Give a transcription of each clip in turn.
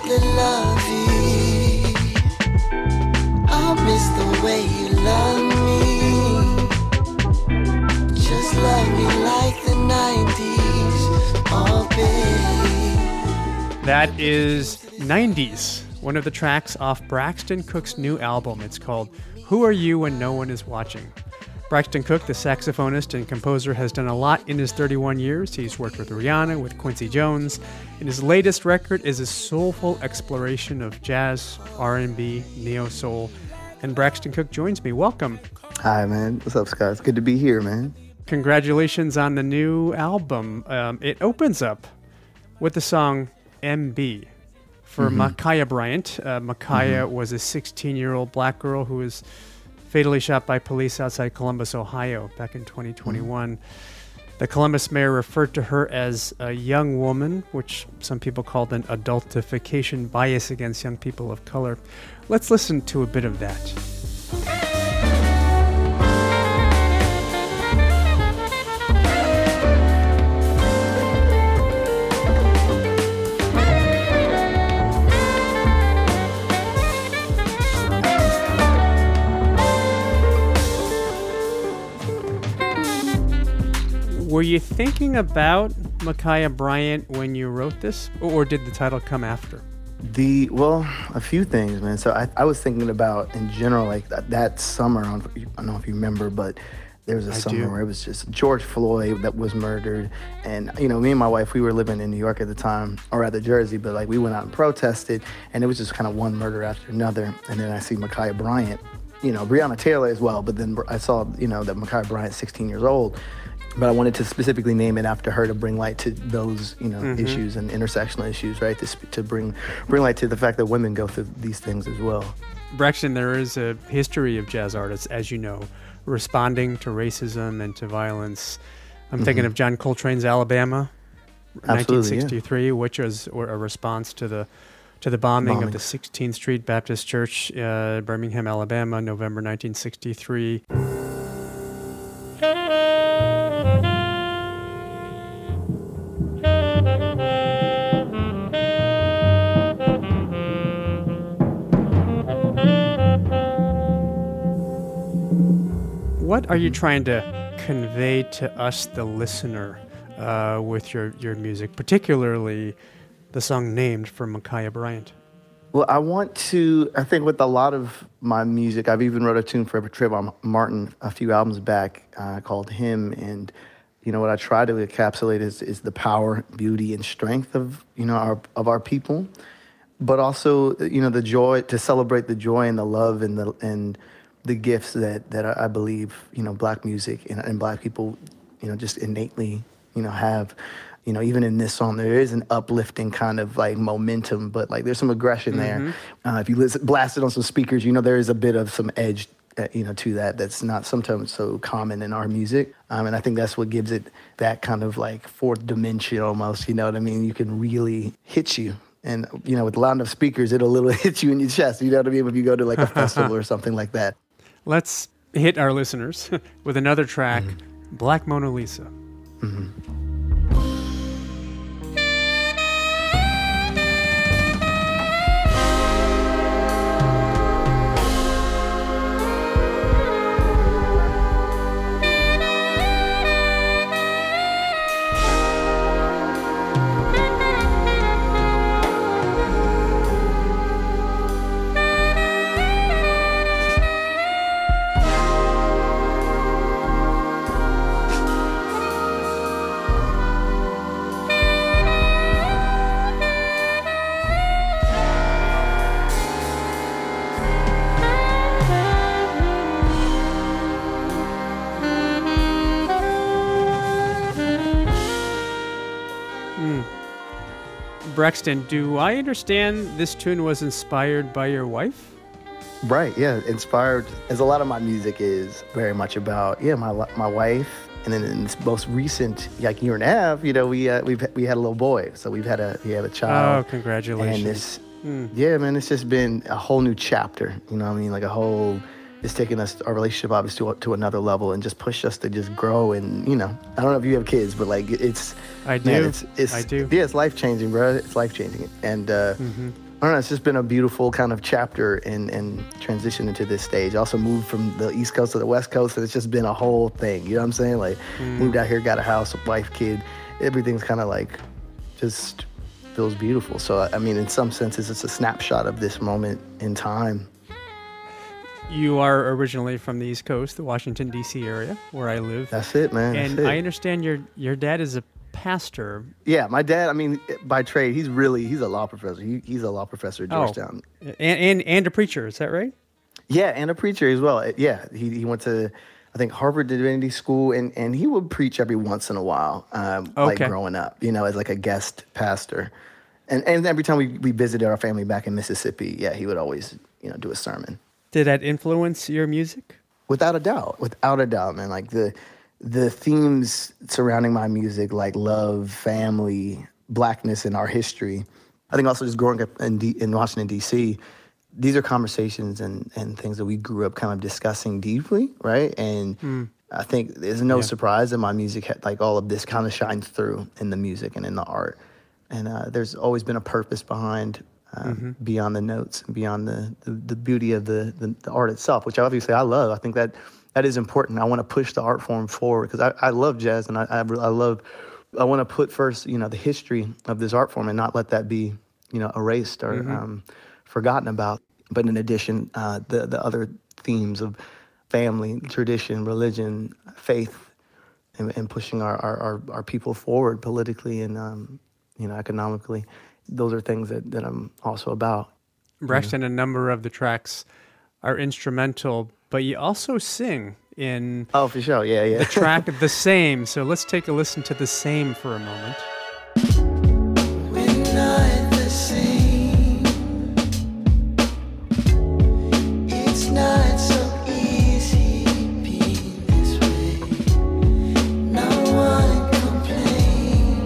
the lovey. I miss the way you love me. Just love me like the 90s. Oh, babe. That is 90s, one of the tracks off Braxton Cook's new album. It's called Who Are You When No One Is Watching? Braxton Cook, the saxophonist and composer, has done a lot in his 31 years. He's worked with Rihanna, with Quincy Jones, and his latest record is a soulful exploration of jazz, R&B, neo-soul. And Braxton Cook joins me. Welcome. Hi, man. What's up, Scott? It's good to be here, man. Congratulations on the new album. It opens up with the song MB for Ma'Khia Bryant. Ma'Khia was a 16-year-old black girl who was fatally shot by police outside Columbus, Ohio, back in 2021. The Columbus mayor referred to her as a young woman, which some people called an adultification bias against young people of color. Let's listen to a bit of that. Were you thinking about Ma'Khia Bryant when you wrote this, or did the title come after? A few things, man. So I was thinking about, in general, like that summer, I don't know if you remember, but there was a summer where it was just George Floyd that was murdered. And, me and my wife, we were living in New York at the time, or rather Jersey, but like we went out and protested, and it was just kind of one murder after another. And then I see Ma'Khia Bryant, Breonna Taylor as well, but then I saw, that Ma'Khia Bryant's 16 years old. But I wanted to specifically name it after her to bring light to those, issues and intersectional issues, right? To bring light to the fact that women go through these things as well. Braxton, there is a history of jazz artists, as you know, responding to racism and to violence. I'm thinking of John Coltrane's Alabama, 1963, which was a response to the bombing of the 16th Street Baptist Church, Birmingham, Alabama, November 1963. What are you trying to convey to us, the listener, with your music, particularly the song named for Ma'Khia Bryant? Well, I think with a lot of my music, I've even wrote a tune for Trayvon Martin a few albums back called Him. And, what I try to encapsulate is the power, beauty, and strength of our people. But also, the joy, to celebrate the joy and the love and the gifts that I believe, Black music and Black people, just innately, have. Even in this song, there is an uplifting kind of like momentum, but like there's some aggression there. If you blast it on some speakers, there is a bit of some edge, to that's not sometimes so common in our music. And I think that's what gives it that kind of like fourth dimension almost, you know what I mean? You can really hit you. And, with loud enough speakers, it'll literally hit you in your chest, you know what I mean? If you go to like a festival or something like that. Let's hit our listeners with another track, Black Mona Lisa. Braxton, do I understand this tune was inspired by your wife? Right, yeah, inspired, as a lot of my music is very much about, my wife. And then in this most recent, like year and a half, we had a little boy. So we had a child. Oh, congratulations. And it's just been a whole new chapter, like it's taken our relationship obviously to another level and just pushed us to just grow. And, I don't know if you have kids, but like I do. I do. Yeah, it's life-changing, bro. It's life-changing. And I don't know, it's just been a beautiful kind of chapter and transition into this stage. I also moved from the East Coast to the West Coast, and it's just been a whole thing. You know what I'm saying? Like, moved out here, got a house, a wife, kid. Everything's kind of like just feels beautiful. So, I mean, in some senses, it's a snapshot of this moment in time. You are originally from the East Coast, the Washington, D.C. area, where I live. That's it, man. And That's it. I understand your dad is a pastor. Yeah, my dad, I mean, by trade, he's a law professor. He's a law professor at Georgetown. And a preacher, is that right? Yeah, and a preacher as well. Yeah, he went to, I think, Harvard Divinity School, and he would preach every once in a while, like growing up, you know, as like a guest pastor. And every time we visited our family back in Mississippi, yeah, he would always, you know, do a sermon. Did that influence your music? Without a doubt, man. Like the themes surrounding my music, like love, family, blackness, and our history. I think also just growing up in Washington, D.C., these are conversations and things that we grew up kind of discussing deeply, right? And I think there's no surprise that my music had, like, all of this kind of shines through in the music and in the art. And there's always been a purpose behind beyond the notes and beyond the beauty of the art itself, which obviously I love. I think that is important. I want to push the art form forward because I love jazz, and I want to put first, you know, the history of this art form and not let that be, you know, erased or forgotten about. But in addition, the other themes of family, tradition, religion, faith, and pushing our people forward politically and you know, economically, those are things that I'm also about. Braxton, a number of the tracks are instrumental, but you also sing in Oh, for sure, yeah. the track The Same. So let's take a listen to The Same for a moment. We're not the same. It's not so easy being this way. No one complained.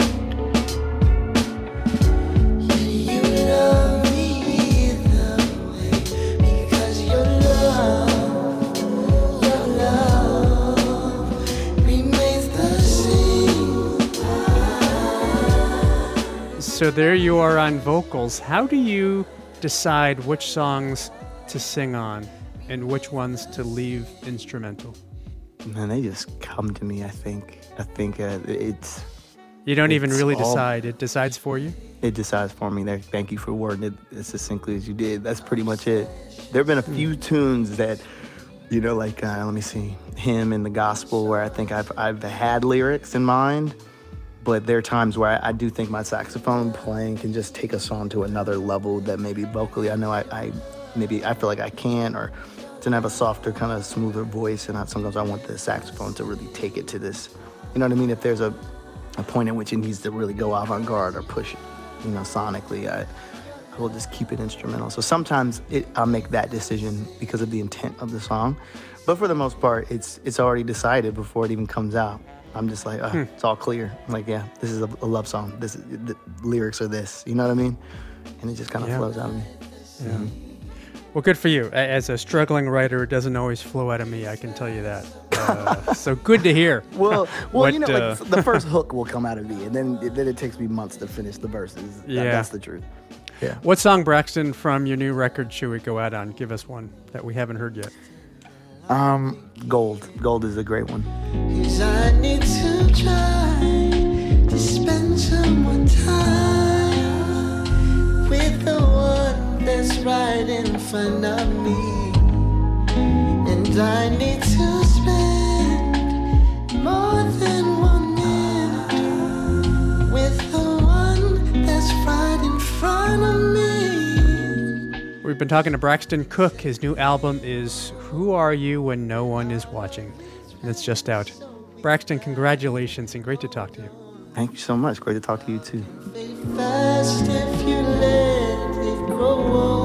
Yet you love me either way because your love remains the same. So there you are on vocals. How do you decide which songs to sing on and which ones to leave instrumental? Man, they just come to me, I think. It's... You don't even It's really all- decide. It decides for you? It decides for me. There. Thank you for wording it as succinctly as you did. That's pretty much it. There have been a few tunes that, you know, like, let me see, Hymn in the Gospel, where I think I've had lyrics in mind, but there are times where I do think my saxophone playing can just take a song to another level that maybe vocally I know I feel like I can, or to have a softer, kind of smoother voice, and sometimes I want the saxophone to really take it to this, you know what I mean? If there's a point at which it needs to really go avant-garde or push it, you know, sonically, I will just keep it instrumental. So sometimes I'll make that decision because of the intent of the song, but for the most part, it's already decided before it even comes out. I'm just like, it's all clear. I'm like, yeah, this is a love song. The lyrics are this, you know what I mean? And it just kind of flows out of me. Yeah. Well, good for you. As a struggling writer, it doesn't always flow out of me, I can tell you that. So good to hear. Well, What, you know, like, the first hook will come out of me, and then it takes me months to finish the verses. That's the truth. Yeah. What song, Braxton, from your new record should we go out on? Give us one that we haven't heard yet. Gold. Gold is a great one. 'Cause I need to try to spend some more time with the one that's right in front of me. And I need to spend more than 1 minute with the one that's right in front of me. We've been talking to Braxton Cook. His new album is Who Are You When No One Is Watching? And it's just out. Braxton, congratulations, and great to talk to you. Thank you so much. Great to talk to you too. Fade fast if you let it grow old.